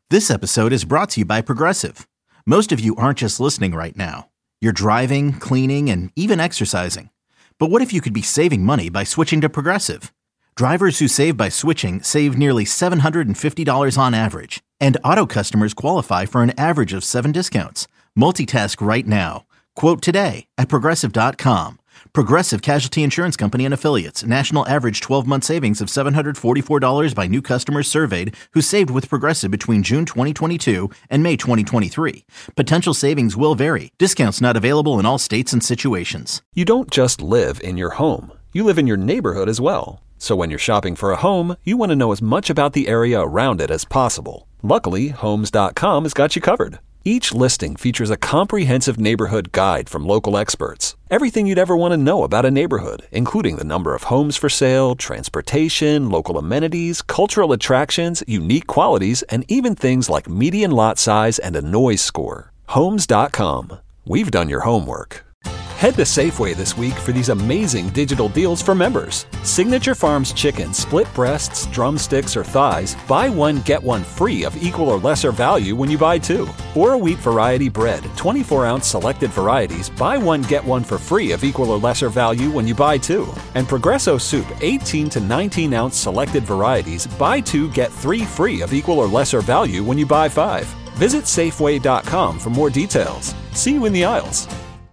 This episode is brought to you by Progressive. Most of you aren't just listening right now. You're driving, cleaning, and even exercising. But what if you could be saving money by switching to Progressive? Drivers who save by switching save nearly $750 on average. And auto customers qualify for an average of 7 discounts. Multitask right now. Quote today at Progressive.com. Progressive Casualty Insurance Company and Affiliates. National average 12-month savings of $744 by new customers surveyed who saved with Progressive between June 2022 and May 2023. Potential savings will vary. Discounts not available in all states and situations. You don't just live in your home. You live in your neighborhood as well. So when you're shopping for a home, you want to know as much about the area around it as possible. Luckily, Homes.com has got you covered. Each listing features a comprehensive neighborhood guide from local experts. Everything you'd ever want to know about a neighborhood, including the number of homes for sale, transportation, local amenities, cultural attractions, unique qualities, and even things like median lot size and a noise score. Homes.com. We've done your homework. Head to Safeway this week for these amazing digital deals for members. Signature Farms chicken, split breasts, drumsticks, or thighs, buy one, get one free of equal or lesser value when you buy two. Or a wheat variety bread, 24-ounce selected varieties, buy one, get one for free of equal or lesser value when you buy two. And Progresso soup, 18 to 19-ounce selected varieties, buy two, get 3 free of equal or lesser value when you buy 5. Visit Safeway.com for more details. See you in the aisles.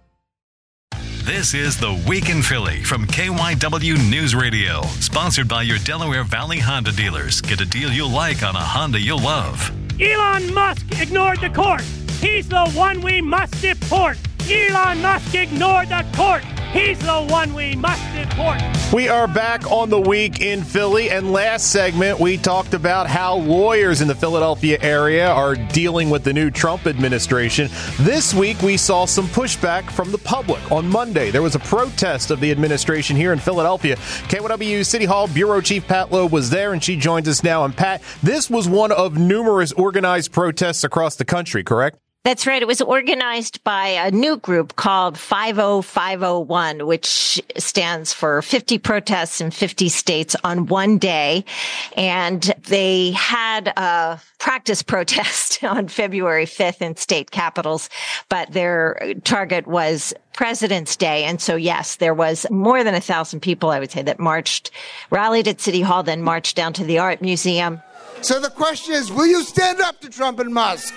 This is The Week in Philly from KYW News Radio. Sponsored by your Delaware Valley Honda dealers. Get a deal you'll like on a Honda you'll love. Elon Musk ignored the court. He's the one we must deport. Elon Musk ignored the court. He's the one we must deport. We are back on The Week in Philly, and last segment we talked about how lawyers in the Philadelphia area are dealing with the new Trump administration. This week we saw some pushback from the public. On Monday, there was a protest of the administration here in Philadelphia. KYW City Hall Bureau Chief Pat Loeb was there, and she joins us now. And Pat, this was one of numerous organized protests across the country, correct? That's right. It was organized by a new group called 50501, which stands for 50 protests in 50 states on one day. And they had a practice protest on February 5th in state capitals, but their target was President's Day. And so, yes, there was more than 1,000 people, I would say, that rallied at City Hall, then marched down to the Art Museum. So the question is, will you stand up to Trump and Musk?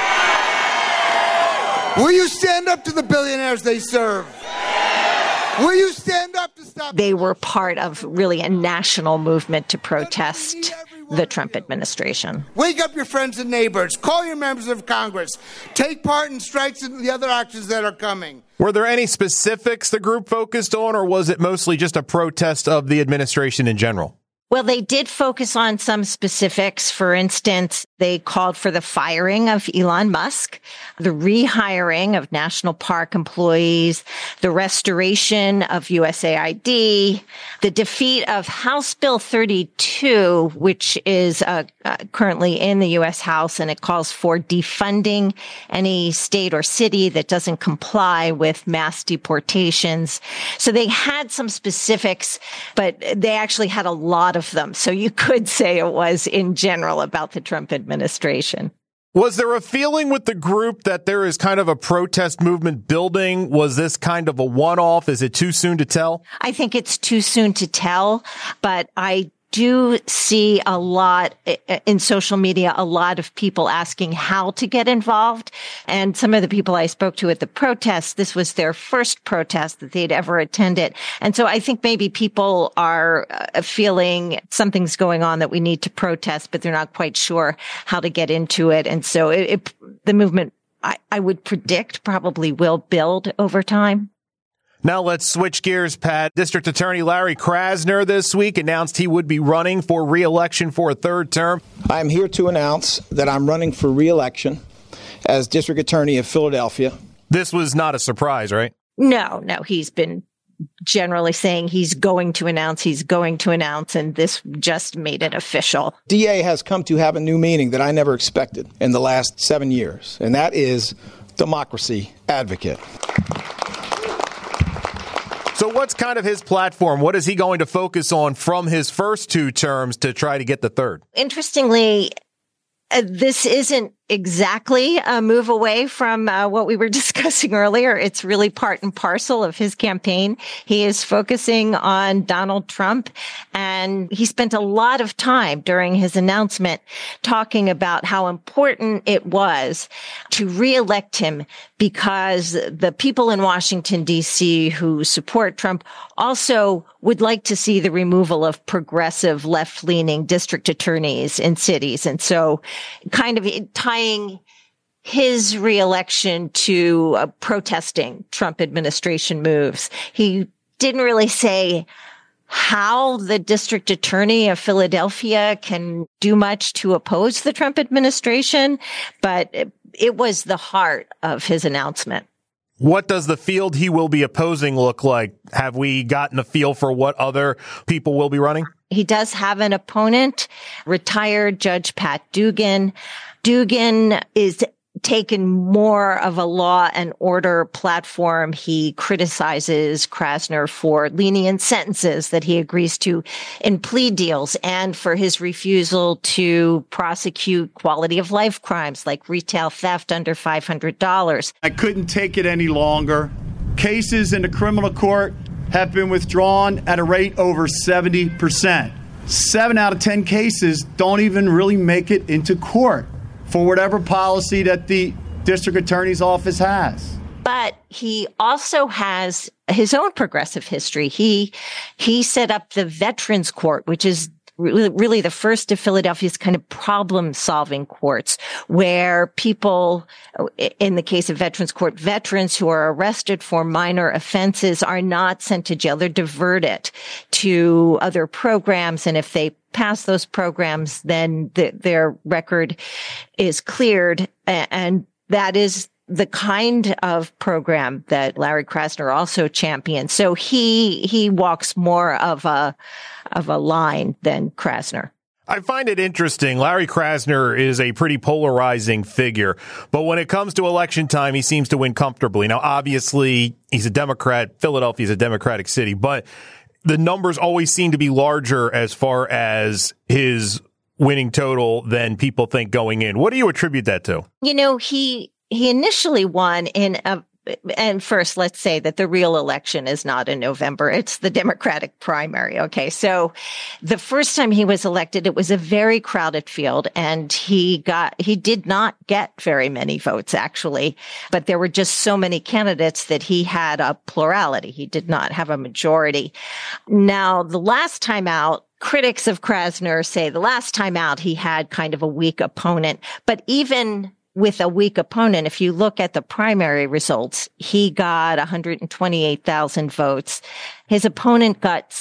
Will you stand up to the billionaires they serve? Will you stand up to stop? They were part of really a national movement to protest the Trump administration. Wake up your friends and neighbors. Call your members of Congress. Take part in strikes and the other actions that are coming. Were there any specifics the group focused on, or was it mostly just a protest of the administration in general? Well, they did focus on some specifics. For instance, they called for the firing of Elon Musk, the rehiring of national park employees, the restoration of USAID, the defeat of House Bill 32, which is currently in the U.S. House, and it calls for defunding any state or city that doesn't comply with mass deportations. So they had some specifics, but they actually had a lot of them. So you could say it was in general about the Trump administration. Was there a feeling with the group that there is kind of a protest movement building? Was this kind of a one-off? Is it too soon to tell? I think it's too soon to tell, but I do see a lot in social media, a lot of people asking how to get involved. And some of the people I spoke to at the protest, this was their first protest that they'd ever attended. And so I think maybe people are feeling something's going on that we need to protest, but they're not quite sure how to get into it. And so the movement, I would predict, probably will build over time. Now let's switch gears, Pat. District Attorney Larry Krasner this week announced he would be running for re-election for a third term. I'm here to announce that I'm running for re-election as District Attorney of Philadelphia. This was not a surprise, right? No. He's been generally saying he's going to announce, and this just made it official. DA has come to have a new meaning that I never expected in the last 7 years, and that is democracy advocate. So what's kind of his platform? What is he going to focus on from his first two terms to try to get the third? Interestingly, This isn't exactly a move away from what we were discussing earlier. It's really part and parcel of his campaign. He is focusing on Donald Trump, and he spent a lot of time during his announcement talking about how important it was to reelect him because the people in Washington, D.C. who support Trump also would like to see the removal of progressive left-leaning district attorneys in cities. And so kind of tying his reelection to protesting Trump administration moves. He didn't really say how the district attorney of Philadelphia can do much to oppose the Trump administration, but it was the heart of his announcement. What does the field he will be opposing look like? Have we gotten a feel for what other people will be running? He does have an opponent, retired Judge Pat Dugan. Dugan is taken more of a law and order platform. He criticizes Krasner for lenient sentences that he agrees to in plea deals and for his refusal to prosecute quality of life crimes like retail theft under $500. I couldn't take it any longer. Cases in the criminal court have been withdrawn at a rate over 70%. 7 out of 10 cases don't even really make it into court for whatever policy that the district attorney's office has. But he also has his own progressive history. He set up the Veterans Court, which is really the first of Philadelphia's kind of problem-solving courts, where people, in the case of Veterans Court, veterans who are arrested for minor offenses are not sent to jail. They're diverted to other programs, and if they pass those programs, then their record is cleared. And that is the kind of program that Larry Krasner also championed. So he walks more of a line than Krasner. I find it interesting. Larry Krasner is a pretty polarizing figure, but when it comes to election time, he seems to win comfortably. Now, obviously, he's a Democrat. Philadelphia's a Democratic city, but the numbers always seem to be larger as far as his winning total than people think going in. What do you attribute that to? You know, he initially won and first, let's say that the real election is not in November. It's the Democratic primary. Okay. So the first time he was elected, it was a very crowded field and he did not get very many votes actually, but there were just so many candidates that he had a plurality. He did not have a majority. Now, the last time out, critics of Krasner say the last time out, he had kind of a weak opponent, but even with a weak opponent, if you look at the primary results, he got 128,000 votes. His opponent got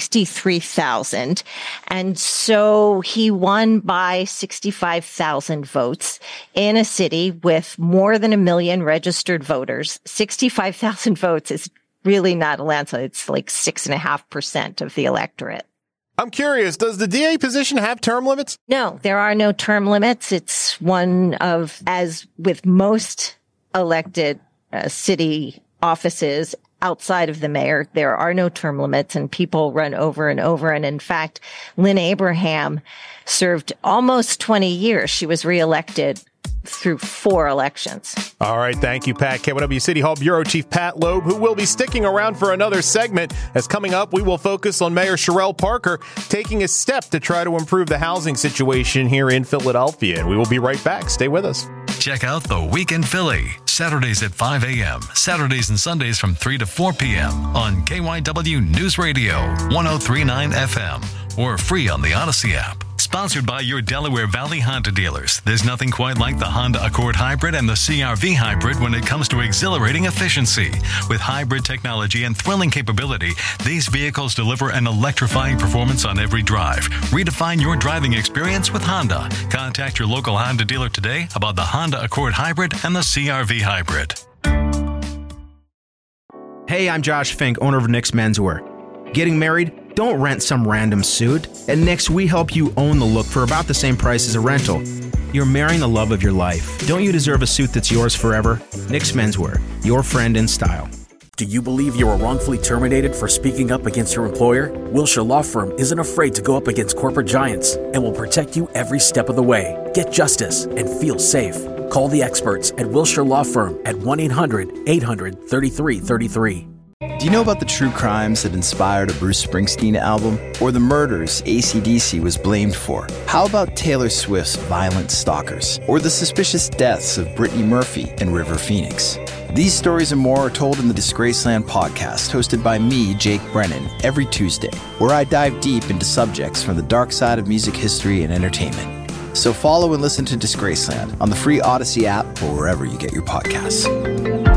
63,000. And so he won by 65,000 votes in a city with more than 1 million registered voters. 65,000 votes is really not a landslide. It's like 6.5% of the electorate. I'm curious, does the DA position have term limits? No, there are no term limits. It's one of, as with most elected city offices outside of the mayor, there are no term limits and people run over and over. And in fact, Lynn Abraham served almost 20 years. She was reelected through 4 elections. All right. Thank you, Pat. KYW City Hall Bureau Chief Pat Loeb, who will be sticking around for another segment. As coming up, we will focus on Mayor Sherrell Parker taking a step to try to improve the housing situation here in Philadelphia. And we will be right back. Stay with us. Check out The Week in Philly, Saturdays at 5 a.m., Saturdays and Sundays from 3 to 4 p.m. on KYW News Radio, 103.9 FM, or free on the Odyssey app. Sponsored by your Delaware Valley Honda dealers. There's nothing quite like the Honda Accord Hybrid and the CR-V Hybrid when it comes to exhilarating efficiency. With hybrid technology and thrilling capability, these vehicles deliver an electrifying performance on every drive. Redefine your driving experience with Honda. Contact your local Honda dealer today about the Honda Accord Hybrid and the CR-V Hybrid. Hey, I'm Josh Fink, owner of Nick's Menswear. Getting married? Don't rent some random suit. At Nick's, we help you own the look for about the same price as a rental. You're marrying the love of your life. Don't you deserve a suit that's yours forever? Nick's Menswear, your friend in style. Do you believe you were wrongfully terminated for speaking up against your employer? Wilshire Law Firm isn't afraid to go up against corporate giants and will protect you every step of the way. Get justice and feel safe. Call the experts at Wilshire Law Firm at 1-800-800-3333. Do you know about the true crimes that inspired a Bruce Springsteen album? Or the murders AC/DC was blamed for? How about Taylor Swift's Violent Stalkers? Or the suspicious deaths of Brittany Murphy and River Phoenix? These stories and more are told in the Disgraceland podcast, hosted by me, Jake Brennan, every Tuesday, where I dive deep into subjects from the dark side of music history and entertainment. So follow and listen to Disgraceland on the free Odyssey app or wherever you get your podcasts.